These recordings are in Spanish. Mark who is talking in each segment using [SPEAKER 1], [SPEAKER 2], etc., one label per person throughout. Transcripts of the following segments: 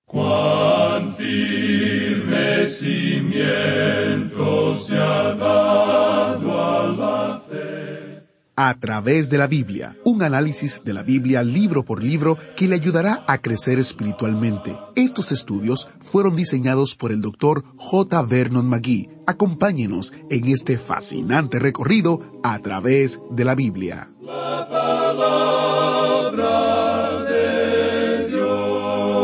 [SPEAKER 1] Cuán firme cimiento se ha dado a la fe.
[SPEAKER 2] A través de la Biblia, un análisis de la Biblia libro por libro que le ayudará a crecer espiritualmente. Estos estudios fueron diseñados por el Dr. J. Vernon McGee. Acompáñenos en este fascinante recorrido a través de la Biblia.
[SPEAKER 1] La palabra de Dios.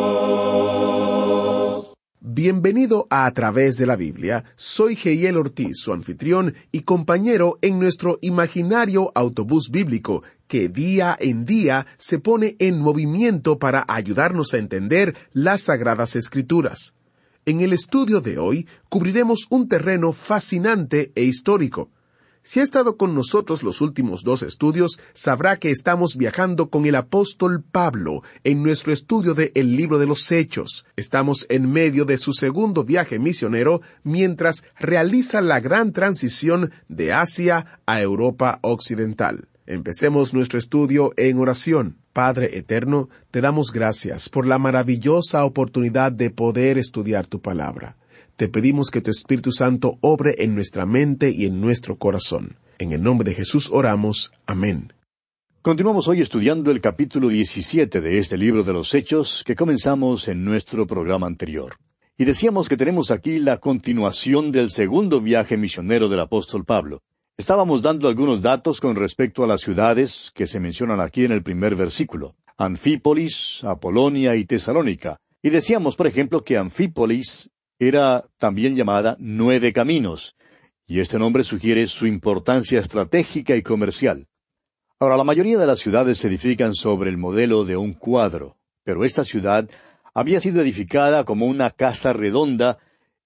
[SPEAKER 2] Bienvenido a Través de la Biblia. Soy Geiel Ortiz, su anfitrión y compañero en nuestro imaginario autobús bíblico, que día en día se pone en movimiento para ayudarnos a entender las Sagradas Escrituras. En el estudio de hoy cubriremos un terreno fascinante e histórico. Si ha estado con nosotros los últimos 2 estudios, sabrá que estamos viajando con el apóstol Pablo en nuestro estudio de El Libro de los Hechos. Estamos en medio de su segundo viaje misionero mientras realiza la gran transición de Asia a Europa Occidental. Empecemos nuestro estudio en oración. Padre eterno, te damos gracias por la maravillosa oportunidad de poder estudiar tu palabra. Te pedimos que tu Espíritu Santo obre en nuestra mente y en nuestro corazón. En el nombre de Jesús oramos. Amén.
[SPEAKER 3] Continuamos hoy estudiando el capítulo 17 de este libro de los Hechos que comenzamos en nuestro programa anterior. Y decíamos que tenemos aquí la continuación del segundo viaje misionero del apóstol Pablo. Estábamos dando algunos datos con respecto a las ciudades que se mencionan aquí en el primer versículo: Anfípolis, Apolonia y Tesalónica. Y decíamos, por ejemplo, que Anfípolis era también llamada 9 Caminos, y este nombre sugiere su importancia estratégica y comercial. Ahora, la mayoría de las ciudades se edifican sobre el modelo de un cuadro, pero esta ciudad había sido edificada como una casa redonda,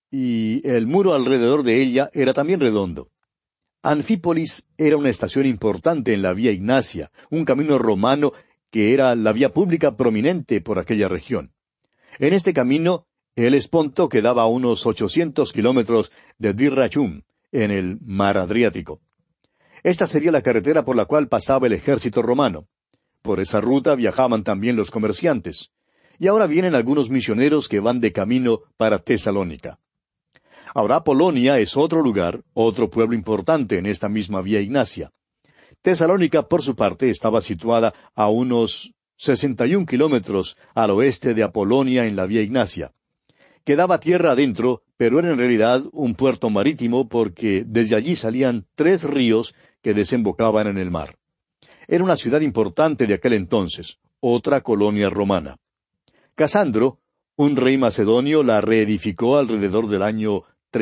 [SPEAKER 3] y el muro alrededor de ella era también redondo. Anfípolis era una estación importante en la Vía Ignacia, un camino romano que era la vía pública prominente por aquella región. En este camino, el Esponto quedaba a unos 800 kilómetros de Dyrrachum, en el mar Adriático. Esta sería la carretera por la cual pasaba el ejército romano. Por esa ruta viajaban también los comerciantes. Y ahora vienen algunos misioneros que van de camino para Tesalónica. Ahora Polonia es otro lugar, otro pueblo importante en esta misma Vía Ignacia. Tesalónica, por su parte, estaba situada a unos 61 kilómetros al oeste de Apolonia en la Vía Ignacia. Quedaba tierra adentro, pero era en realidad un puerto marítimo porque desde allí salían 3 ríos que desembocaban en el mar. Era una ciudad importante de aquel entonces, otra colonia romana. Casandro, un rey macedonio, la reedificó alrededor del año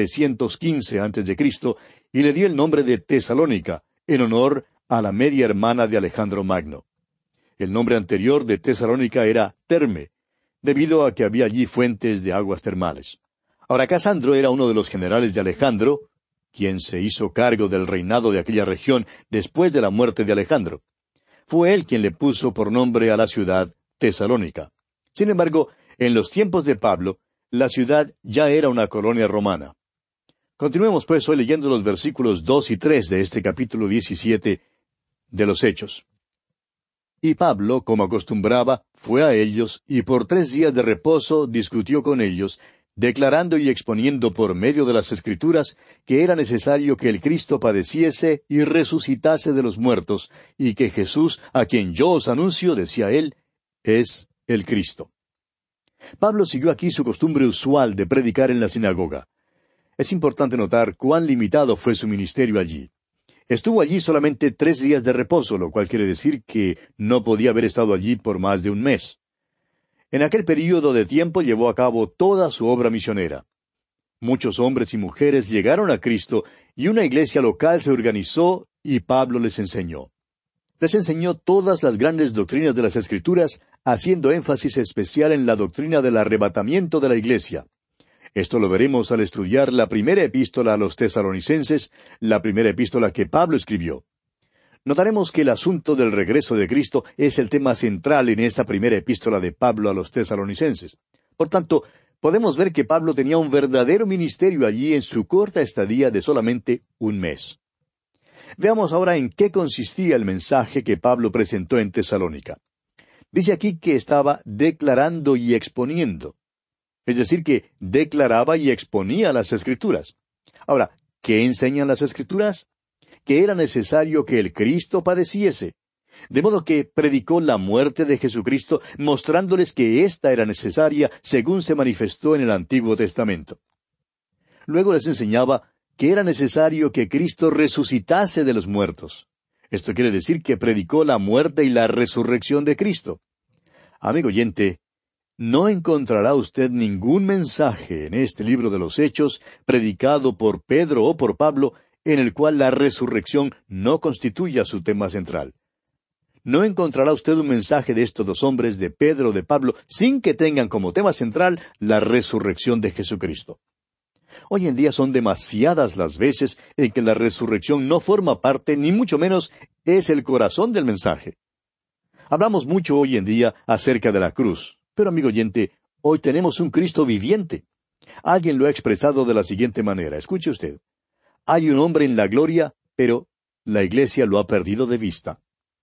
[SPEAKER 3] 315 a.C. y le dio el nombre de Tesalónica, en honor a la media hermana de Alejandro Magno. El nombre anterior de Tesalónica era Terme, debido a que había allí fuentes de aguas termales. Ahora, Casandro era uno de los generales de Alejandro, quien se hizo cargo del reinado de aquella región después de la muerte de Alejandro. Fue él quien le puso por nombre a la ciudad Tesalónica. Sin embargo, en los tiempos de Pablo, la ciudad ya era una colonia romana. Continuemos pues hoy leyendo los versículos 2 y 3 de este capítulo 17 de los Hechos. Y Pablo, como acostumbraba, fue a ellos, y por 3 días de reposo discutió con ellos, declarando y exponiendo por medio de las Escrituras que era necesario que el Cristo padeciese y resucitase de los muertos, y que Jesús, a quien yo os anuncio, decía él, es el Cristo. Pablo siguió aquí su costumbre usual de predicar en la sinagoga. Es importante notar cuán limitado fue su ministerio allí. Estuvo allí solamente 3 días de reposo, lo cual quiere decir que no podía haber estado allí por más de un mes. En aquel período de tiempo llevó a cabo toda su obra misionera. Muchos hombres y mujeres llegaron a Cristo y una iglesia local se organizó y Pablo les enseñó. Les enseñó todas las grandes doctrinas de las Escrituras, haciendo énfasis especial en la doctrina del arrebatamiento de la iglesia. Esto lo veremos al estudiar la primera epístola a los tesalonicenses, la primera epístola que Pablo escribió. Notaremos que el asunto del regreso de Cristo es el tema central en esa primera epístola de Pablo a los tesalonicenses. Por tanto, podemos ver que Pablo tenía un verdadero ministerio allí en su corta estadía de solamente un mes. Veamos ahora en qué consistía el mensaje que Pablo presentó en Tesalónica. Dice aquí que estaba declarando y exponiendo. Es decir, que declaraba y exponía las Escrituras. Ahora, ¿qué enseñan las Escrituras? Que era necesario que el Cristo padeciese. De modo que predicó la muerte de Jesucristo, mostrándoles que ésta era necesaria según se manifestó en el Antiguo Testamento. Luego les enseñaba que era necesario que Cristo resucitase de los muertos. Esto quiere decir que predicó la muerte y la resurrección de Cristo. Amigo oyente, no encontrará usted ningún mensaje en este libro de los Hechos, predicado por Pedro o por Pablo, en el cual la resurrección no constituya su tema central. No encontrará usted un mensaje de estos dos hombres, de Pedro o de Pablo, sin que tengan como tema central la resurrección de Jesucristo. Hoy en día son demasiadas las veces en que la resurrección no forma parte, ni mucho menos es el corazón del mensaje. Hablamos mucho hoy en día acerca de la cruz, pero amigo oyente, hoy tenemos un Cristo viviente. Alguien lo ha expresado de la siguiente manera, escuche usted. Hay un hombre en la gloria, pero la iglesia lo ha perdido de vista.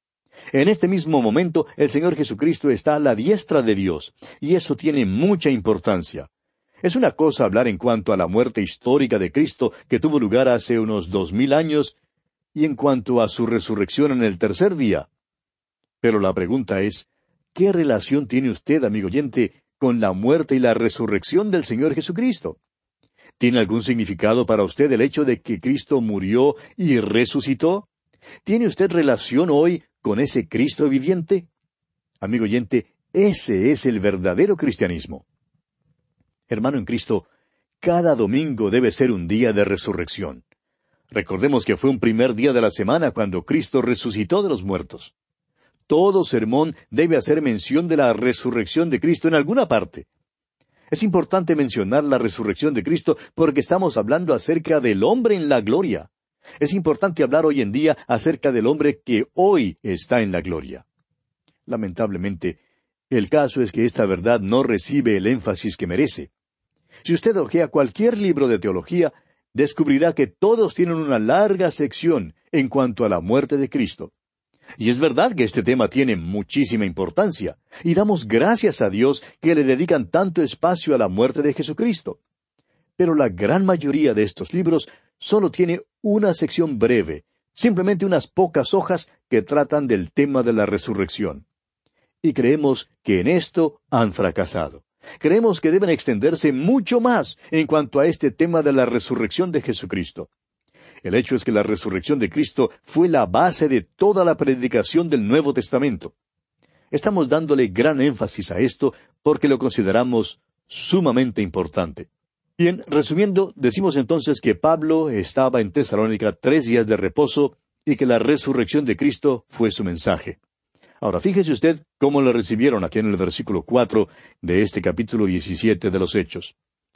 [SPEAKER 3] En este mismo momento, el Señor Jesucristo está a la diestra de Dios, y eso tiene mucha importancia. Es una cosa hablar en cuanto a la muerte histórica de Cristo que tuvo lugar hace unos 2000 años, y en cuanto a su resurrección en el tercer día. Pero la pregunta es, ¿qué relación tiene usted, amigo oyente, con la muerte y la resurrección del Señor Jesucristo? ¿Tiene algún significado para usted el hecho de que Cristo murió y resucitó? ¿Tiene usted relación hoy con ese Cristo viviente? Amigo oyente, ese es el verdadero cristianismo. Hermano en Cristo, cada domingo debe ser un día de resurrección. Recordemos que fue un primer día de la semana cuando Cristo resucitó de los muertos. Todo sermón debe hacer mención de la resurrección de Cristo en alguna parte. Es importante mencionar la resurrección de Cristo porque estamos hablando acerca del hombre en la gloria. Es importante hablar hoy en día acerca del hombre que hoy está en la gloria. Lamentablemente, el caso es que esta verdad no recibe el énfasis que merece. Si usted hojea cualquier libro de teología, descubrirá que todos tienen una larga sección en cuanto a la muerte de Cristo. Y es verdad que este tema tiene muchísima importancia, y damos gracias a Dios que le dedican tanto espacio a la muerte de Jesucristo. Pero la gran mayoría de estos libros solo tiene una sección breve, simplemente unas pocas hojas que tratan del tema de la resurrección. Y creemos que en esto han fracasado. Creemos que deben extenderse mucho más en cuanto a este tema de la resurrección de Jesucristo. El hecho es que la resurrección de Cristo fue la base de toda la predicación del Nuevo Testamento. Estamos dándole gran énfasis a esto porque lo consideramos sumamente importante. Bien, resumiendo, decimos entonces que Pablo estaba en Tesalónica 3 días de reposo y que la resurrección de Cristo fue su mensaje. Ahora, fíjese usted cómo lo recibieron aquí en el versículo 4 de este capítulo 17 de los Hechos.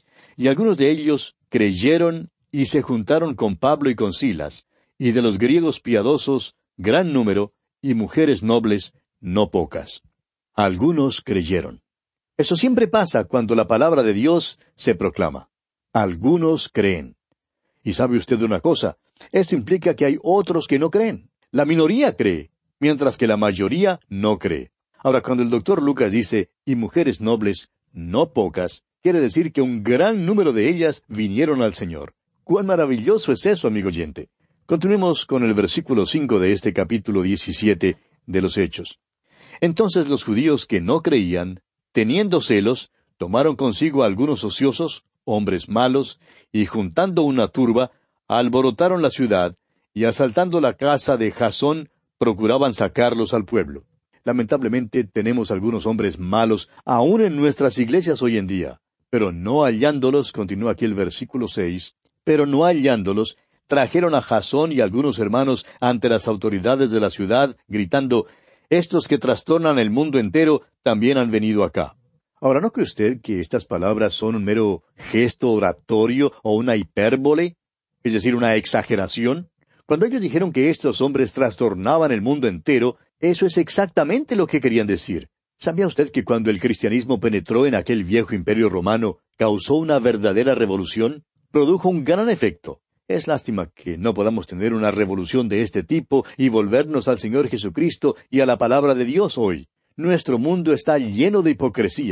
[SPEAKER 3] Y algunos de ellos creyeron y se juntaron con Pablo y con Silas, y de los griegos piadosos, gran número, y mujeres nobles, no pocas. Algunos creyeron. Eso siempre pasa cuando la palabra de Dios se proclama. Algunos creen. Y sabe usted una cosa, esto implica que hay otros que no creen. La minoría cree, mientras que la mayoría no cree. Ahora, cuando el doctor Lucas dice, y mujeres nobles, no pocas, quiere decir que un gran número de ellas vinieron al Señor. ¡Cuán maravilloso es eso, amigo oyente! Continuemos con el versículo 5 de este capítulo 17 de los Hechos. Entonces los judíos que no creían, teniendo celos, tomaron consigo a algunos ociosos, hombres malos, y juntando una turba, alborotaron la ciudad, y asaltando la casa de Jasón, procuraban sacarlos al pueblo. Lamentablemente tenemos algunos hombres malos aún en nuestras iglesias hoy en día, pero no hallándolos, continúa aquí el versículo 6, pero no hallándolos, trajeron a Jasón y algunos hermanos ante las autoridades de la ciudad, gritando, «Estos que trastornan el mundo entero también han venido acá». Ahora, ¿no cree usted que estas palabras son un mero gesto oratorio o una hipérbole? Es decir, una exageración. Cuando ellos dijeron que estos hombres trastornaban el mundo entero, eso es exactamente lo que querían decir. ¿Sabía usted que cuando el cristianismo penetró en aquel viejo imperio romano, causó una verdadera revolución? Produjo un gran efecto. Es lástima que no podamos tener una revolución de este tipo y volvernos al Señor Jesucristo y a la palabra de Dios hoy. Nuestro mundo está lleno de hipocresía.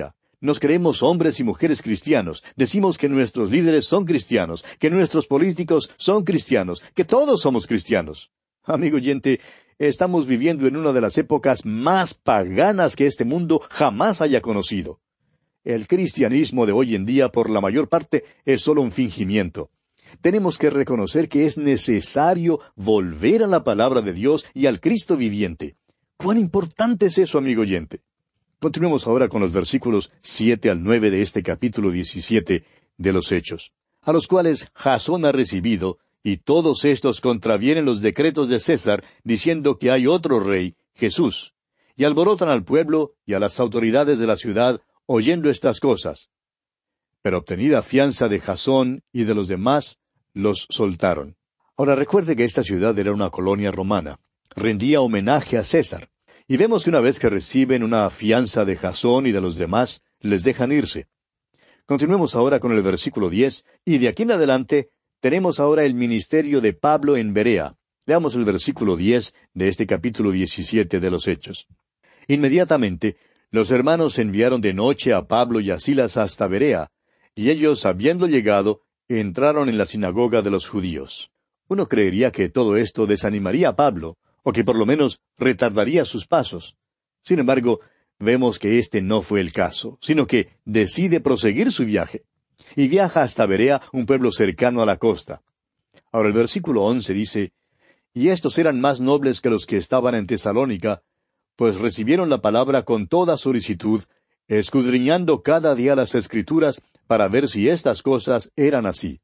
[SPEAKER 3] Nos creemos hombres y mujeres cristianos. Decimos que nuestros líderes son cristianos, que nuestros políticos son cristianos, que todos somos cristianos. Amigo oyente, estamos viviendo en una de las épocas más paganas que este mundo jamás haya conocido. El cristianismo de hoy en día, por la mayor parte, es solo un fingimiento. Tenemos que reconocer que es necesario volver a la palabra de Dios y al Cristo viviente. ¿Cuán importante es eso, amigo oyente? Continuemos ahora con los versículos 7 al 9 de este capítulo 17 de los Hechos, a los cuales Jasón ha recibido, y todos estos contravienen los decretos de César, diciendo que hay otro rey, Jesús, y alborotan al pueblo y a las autoridades de la ciudad, oyendo estas cosas. Pero obtenida fianza de Jasón y de los demás, los soltaron. Ahora recuerde que esta ciudad era una colonia romana, rendía homenaje a César. Y vemos que una vez que reciben una fianza de Jasón y de los demás, les dejan irse. Continuemos ahora con el versículo 10, y de aquí en adelante tenemos ahora el ministerio de Pablo en Berea. Leamos el versículo 10 de este capítulo 17 de los Hechos. Inmediatamente, los hermanos enviaron de noche a Pablo y a Silas hasta Berea, y ellos, habiendo llegado, entraron en la sinagoga de los judíos. Uno creería que todo esto desanimaría a Pablo, o que por lo menos retardaría sus pasos. Sin embargo, vemos que este no fue el caso, sino que decide proseguir su viaje, y viaja hasta Berea, un pueblo cercano a la costa. Ahora el versículo 11 dice, «Y estos eran más nobles que los que estaban en Tesalónica, pues recibieron la palabra con toda solicitud, escudriñando cada día las Escrituras para ver si estas cosas eran así».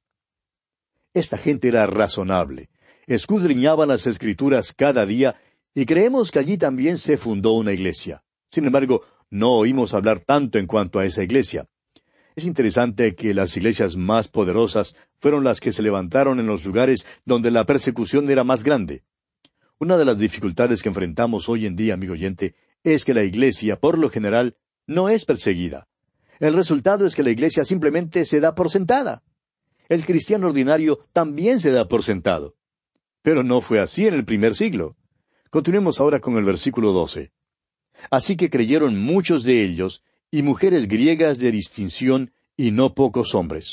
[SPEAKER 3] Esta gente era razonable. Escudriñaban las Escrituras cada día, y creemos que allí también se fundó una iglesia. Sin embargo, no oímos hablar tanto en cuanto a esa iglesia. Es interesante que las iglesias más poderosas fueron las que se levantaron en los lugares donde la persecución era más grande. Una de las dificultades que enfrentamos hoy en día, amigo oyente, es que la iglesia, por lo general, no es perseguida. El resultado es que la iglesia simplemente se da por sentada. El cristiano ordinario también se da por sentado. Pero no fue así en el primer siglo. Continuemos ahora con el versículo 12. Así que creyeron muchos de ellos, y mujeres griegas de distinción, y no pocos hombres.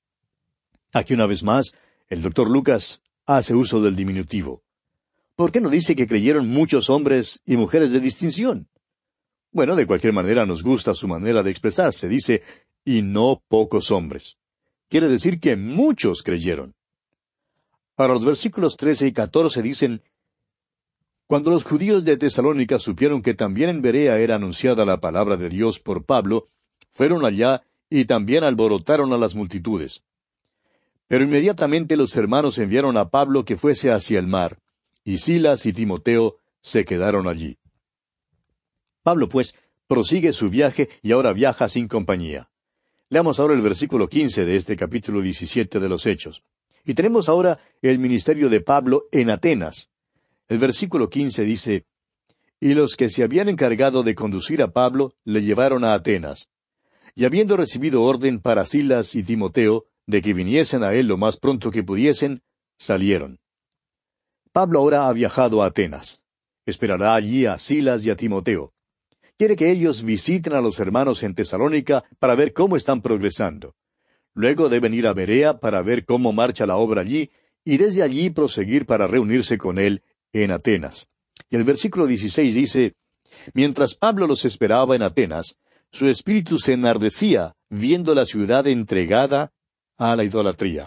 [SPEAKER 3] Aquí una vez más, el doctor Lucas hace uso del diminutivo. ¿Por qué no dice que creyeron muchos hombres y mujeres de distinción? Bueno, de cualquier manera nos gusta su manera de expresarse. Dice, y no pocos hombres. Quiere decir que muchos creyeron. Ahora los versículos 13 y 14 dicen, Cuando los judíos de Tesalónica supieron que también en Berea era anunciada la palabra de Dios por Pablo, fueron allá y también alborotaron a las multitudes. Pero inmediatamente los hermanos enviaron a Pablo que fuese hacia el mar, y Silas y Timoteo se quedaron allí. Pablo, pues, prosigue su viaje y ahora viaja sin compañía. Leamos ahora el versículo 15 de este capítulo 17 de los Hechos. Y tenemos ahora el ministerio de Pablo en Atenas. El versículo 15 dice, Y los que se habían encargado de conducir a Pablo le llevaron a Atenas. Y habiendo recibido orden para Silas y Timoteo, de que viniesen a él lo más pronto que pudiesen, salieron. Pablo ahora ha viajado a Atenas. Esperará allí a Silas y a Timoteo. Quiere que ellos visiten a los hermanos en Tesalónica para ver cómo están progresando. Luego deben ir a Berea para ver cómo marcha la obra allí, y desde allí proseguir para reunirse con él en Atenas. Y el versículo 16 dice, Mientras Pablo los esperaba en Atenas, su espíritu se enardecía, viendo la ciudad entregada a la idolatría.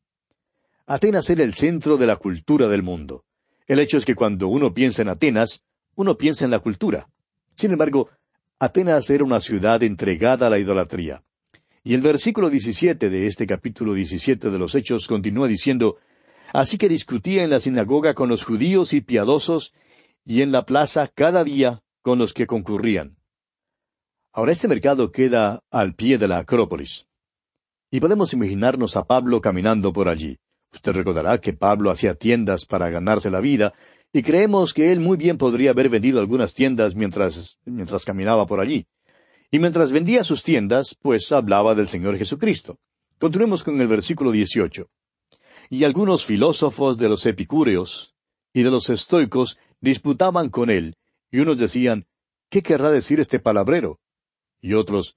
[SPEAKER 3] Atenas era el centro de la cultura del mundo. El hecho es que cuando uno piensa en Atenas, uno piensa en la cultura. Sin embargo, Atenas era una ciudad entregada a la idolatría. Y el versículo 17 de este capítulo 17 de los Hechos continúa diciendo, Así que discutía en la sinagoga con los judíos y piadosos, y en la plaza cada día con los que concurrían. Ahora este mercado queda al pie de la Acrópolis. Y podemos imaginarnos a Pablo caminando por allí. Usted recordará que Pablo hacía tiendas para ganarse la vida, y creemos que él muy bien podría haber vendido algunas tiendas mientras caminaba por allí. Y mientras vendía sus tiendas, pues hablaba del Señor Jesucristo. Continuemos con el versículo 18. Y algunos filósofos de los epicúreos y de los estoicos disputaban con él, y unos decían, ¿qué querrá decir este palabrero? Y otros,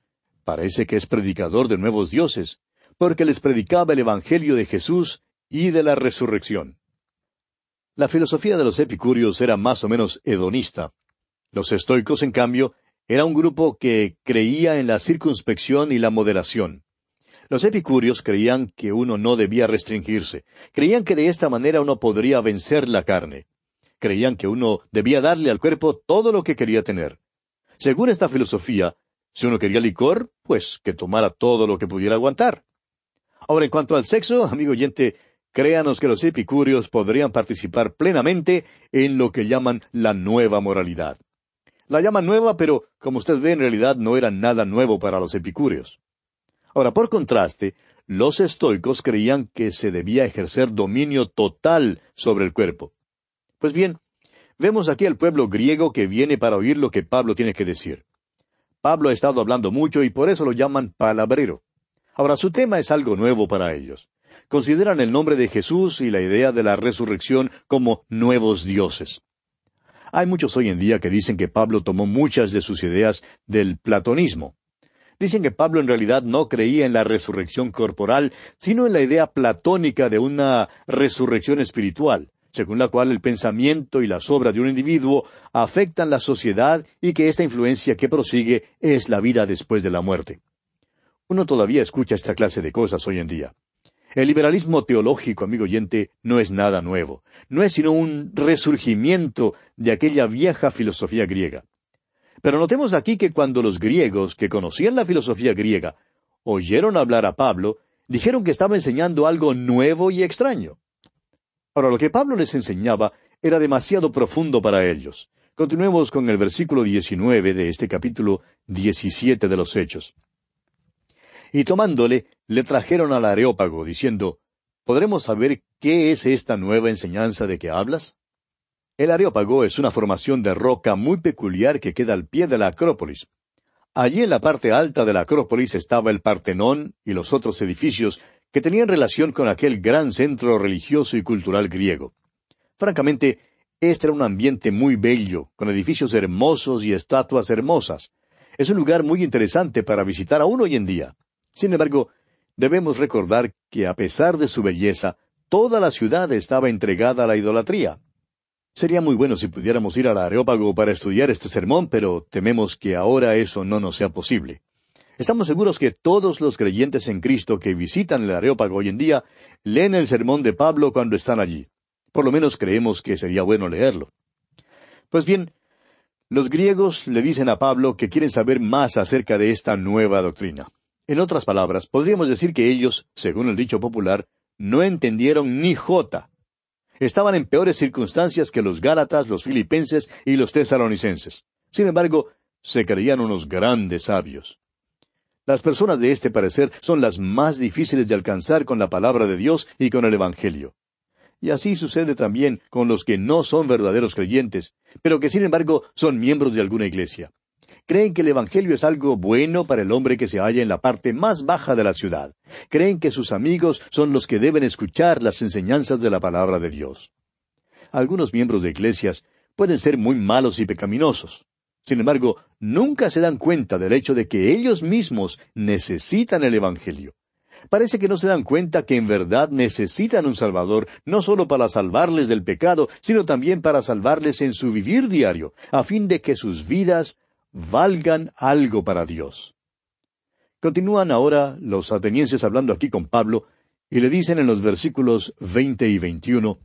[SPEAKER 3] parece que es predicador de nuevos dioses, porque les predicaba el Evangelio de Jesús y de la resurrección. La filosofía de los epicúreos era más o menos hedonista. Los estoicos, en cambio, era un grupo que creía en la circunspección y la moderación. Los epicúreos creían que uno no debía restringirse. Creían que de esta manera uno podría vencer la carne. Creían que uno debía darle al cuerpo todo lo que quería tener. Según esta filosofía, si uno quería licor, pues que tomara todo lo que pudiera aguantar. Ahora, en cuanto al sexo, amigo oyente, créanos que los epicúreos podrían participar plenamente en lo que llaman la nueva moralidad. La llaman nueva, pero como usted ve, en realidad no era nada nuevo para los epicúreos. Ahora, por contraste, los estoicos creían que se debía ejercer dominio total sobre el cuerpo. Pues bien, vemos aquí al pueblo griego que viene para oír lo que Pablo tiene que decir. Pablo ha estado hablando mucho y por eso lo llaman palabrero. Ahora, su tema es algo nuevo para ellos. Consideran el nombre de Jesús y la idea de la resurrección como nuevos dioses. Hay muchos hoy en día que dicen que Pablo tomó muchas de sus ideas del platonismo. Dicen que Pablo en realidad no creía en la resurrección corporal, sino en la idea platónica de una resurrección espiritual, según la cual el pensamiento y las obras de un individuo afectan la sociedad y que esta influencia que prosigue es la vida después de la muerte. Uno todavía escucha esta clase de cosas hoy en día. El liberalismo teológico, amigo oyente, no es nada nuevo. No es sino un resurgimiento de aquella vieja filosofía griega. Pero notemos aquí que cuando los griegos, que conocían la filosofía griega, oyeron hablar a Pablo, dijeron que estaba enseñando algo nuevo y extraño. Ahora, lo que Pablo les enseñaba era demasiado profundo para ellos. Continuemos con el versículo 19 de este capítulo 17 de los Hechos. Y tomándole, le trajeron al Areópago, diciendo, ¿podremos saber qué es esta nueva enseñanza de que hablas? El Areópago es una formación de roca muy peculiar que queda al pie de la Acrópolis. Allí en la parte alta de la Acrópolis estaba el Partenón y los otros edificios que tenían relación con aquel gran centro religioso y cultural griego. Francamente, este era un ambiente muy bello, con edificios hermosos y estatuas hermosas. Es un lugar muy interesante para visitar aún hoy en día. Sin embargo, debemos recordar que a pesar de su belleza, toda la ciudad estaba entregada a la idolatría. Sería muy bueno si pudiéramos ir al Areópago para estudiar este sermón, pero tememos que ahora eso no nos sea posible. Estamos seguros que todos los creyentes en Cristo que visitan el Areópago hoy en día leen el sermón de Pablo cuando están allí. Por lo menos creemos que sería bueno leerlo. Pues bien, los griegos le dicen a Pablo que quieren saber más acerca de esta nueva doctrina. En otras palabras, podríamos decir que ellos, según el dicho popular, no entendieron ni jota. Estaban en peores circunstancias que los gálatas, los filipenses y los tesalonicenses. Sin embargo, se creían unos grandes sabios. Las personas de este parecer son las más difíciles de alcanzar con la palabra de Dios y con el Evangelio. Y así sucede también con los que no son verdaderos creyentes, pero que sin embargo son miembros de alguna iglesia. Creen que el Evangelio es algo bueno para el hombre que se halla en la parte más baja de la ciudad. Creen que sus amigos son los que deben escuchar las enseñanzas de la palabra de Dios. Algunos miembros de iglesias pueden ser muy malos y pecaminosos. Sin embargo, nunca se dan cuenta del hecho de que ellos mismos necesitan el Evangelio. Parece que no se dan cuenta que en verdad necesitan un Salvador, no solo para salvarles del pecado, sino también para salvarles en su vivir diario, a fin de que sus vidas valgan algo para Dios. Continúan ahora los atenienses hablando aquí con Pablo, y le dicen en los versículos 20 y 21,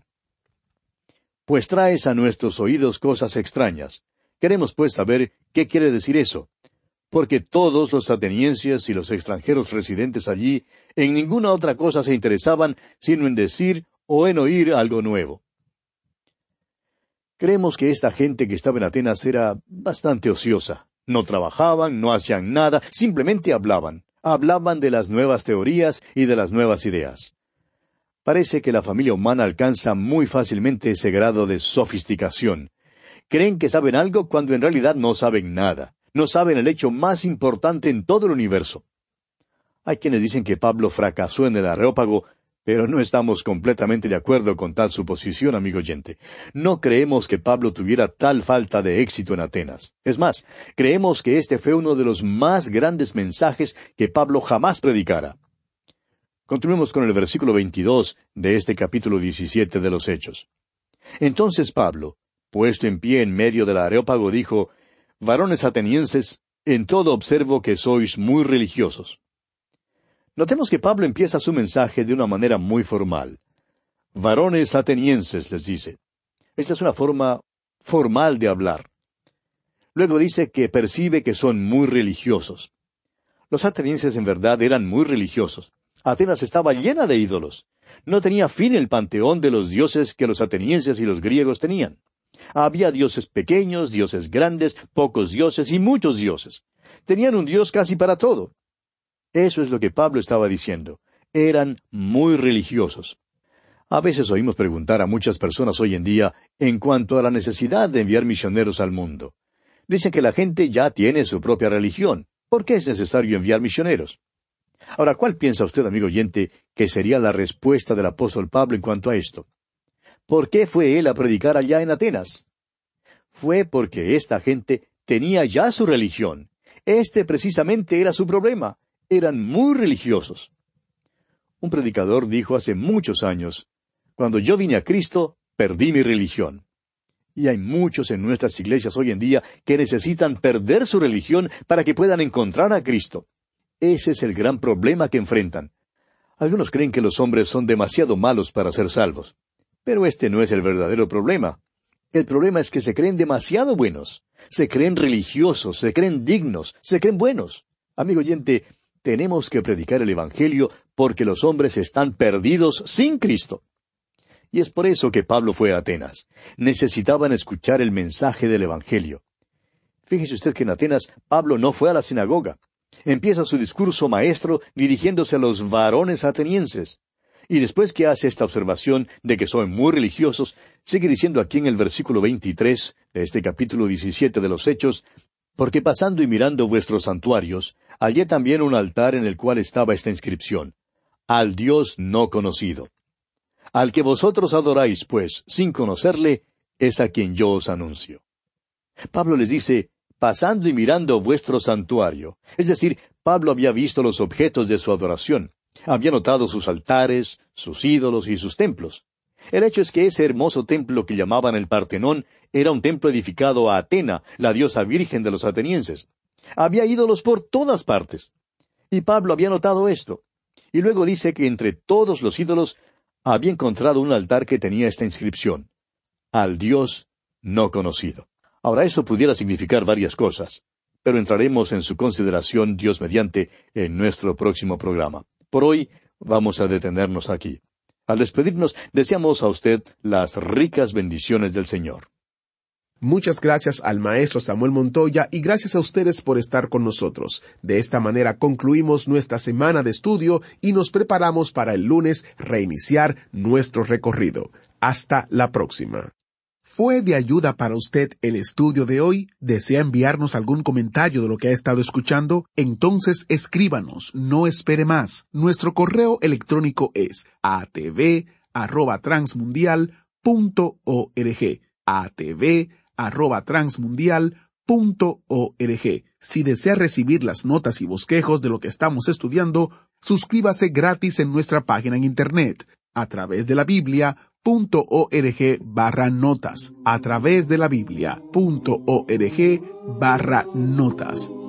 [SPEAKER 3] «Pues traes a nuestros oídos cosas extrañas. Queremos pues saber qué quiere decir eso, porque todos los atenienses y los extranjeros residentes allí en ninguna otra cosa se interesaban sino en decir o en oír algo nuevo». Creemos que esta gente que estaba en Atenas era bastante ociosa. No trabajaban, no hacían nada, simplemente hablaban. Hablaban de las nuevas teorías y de las nuevas ideas. Parece que la familia humana alcanza muy fácilmente ese grado de sofisticación. Creen que saben algo cuando en realidad no saben nada. No saben el hecho más importante en todo el universo. Hay quienes dicen que Pablo fracasó en el Areópago Pero no estamos completamente de acuerdo con tal suposición, amigo oyente. No creemos que Pablo tuviera tal falta de éxito en Atenas. Es más, creemos que este fue uno de los más grandes mensajes que Pablo jamás predicara. Continuemos con el versículo 22 de este capítulo 17 de los Hechos. Entonces Pablo, puesto en pie en medio del Areópago, dijo: Varones atenienses, en todo observo que sois muy religiosos. Notemos que Pablo empieza su mensaje de una manera muy formal. Varones atenienses, les dice. Esta es una forma formal de hablar. Luego dice que percibe que son muy religiosos. Los atenienses en verdad eran muy religiosos. Atenas estaba llena de ídolos. No tenía fin el panteón de los dioses que los atenienses y los griegos tenían. Había dioses pequeños, dioses grandes, pocos dioses y muchos dioses. Tenían un dios casi para todo. Eso es lo que Pablo estaba diciendo. Eran muy religiosos. A veces oímos preguntar a muchas personas hoy en día en cuanto a la necesidad de enviar misioneros al mundo. Dicen que la gente ya tiene su propia religión. ¿Por qué es necesario enviar misioneros? Ahora, ¿cuál piensa usted, amigo oyente, que sería la respuesta del apóstol Pablo en cuanto a esto? ¿Por qué fue él a predicar allá en Atenas? Fue porque esta gente tenía ya su religión. Este precisamente era su problema. Eran muy religiosos. Un predicador dijo hace muchos años: cuando yo vine a Cristo, perdí mi religión. Y hay muchos en nuestras iglesias hoy en día que necesitan perder su religión para que puedan encontrar a Cristo. Ese es el gran problema que enfrentan. Algunos creen que los hombres son demasiado malos para ser salvos. Pero este no es el verdadero problema. El problema es que se creen demasiado buenos. Se creen religiosos, se creen dignos, se creen buenos. Amigo oyente, tenemos que predicar el Evangelio porque los hombres están perdidos sin Cristo. Y es por eso que Pablo fue a Atenas. Necesitaban escuchar el mensaje del Evangelio. Fíjese usted que en Atenas Pablo no fue a la sinagoga. Empieza su discurso maestro dirigiéndose a los varones atenienses. Y después que hace esta observación de que son muy religiosos, sigue diciendo aquí en el versículo 23 de este capítulo 17 de los Hechos: porque pasando y mirando vuestros santuarios, hallé también un altar en el cual estaba esta inscripción: al Dios no conocido. Al que vosotros adoráis, pues, sin conocerle, es a quien yo os anuncio. Pablo les dice: pasando y mirando vuestro santuario. Es decir, Pablo había visto los objetos de su adoración. Había notado sus altares, sus ídolos y sus templos. El hecho es que ese hermoso templo que llamaban el Partenón era un templo edificado a Atena, la diosa virgen de los atenienses. Había ídolos por todas partes. Y Pablo había notado esto. Y luego dice que entre todos los ídolos había encontrado un altar que tenía esta inscripción: al Dios no conocido. Ahora, eso pudiera significar varias cosas, pero entraremos en su consideración, Dios mediante, en nuestro próximo programa. Por hoy vamos a detenernos aquí. Al despedirnos, deseamos a usted las ricas bendiciones del Señor.
[SPEAKER 2] Muchas gracias al maestro Samuel Montoya y gracias a ustedes por estar con nosotros. De esta manera concluimos nuestra semana de estudio y nos preparamos para el lunes reiniciar nuestro recorrido. Hasta la próxima. ¿Fue de ayuda para usted el estudio de hoy? ¿Desea enviarnos algún comentario de lo que ha estado escuchando? Entonces escríbanos, no espere más. Nuestro correo electrónico es atv@transmundial.org. atv@transmundial.org. Si desea recibir las notas y bosquejos de lo que estamos estudiando, suscríbase gratis en nuestra página en internet, a través de la Biblia.org/notas, a través de la Biblia.org/notas.